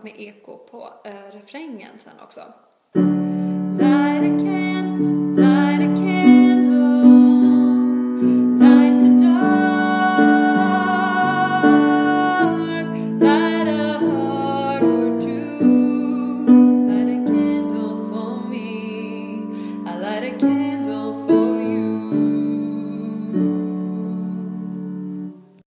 med eko på refrängen sen också. Light a candle, light a candle, light the dark, light a heart or two, light a candle for me, I light a candle.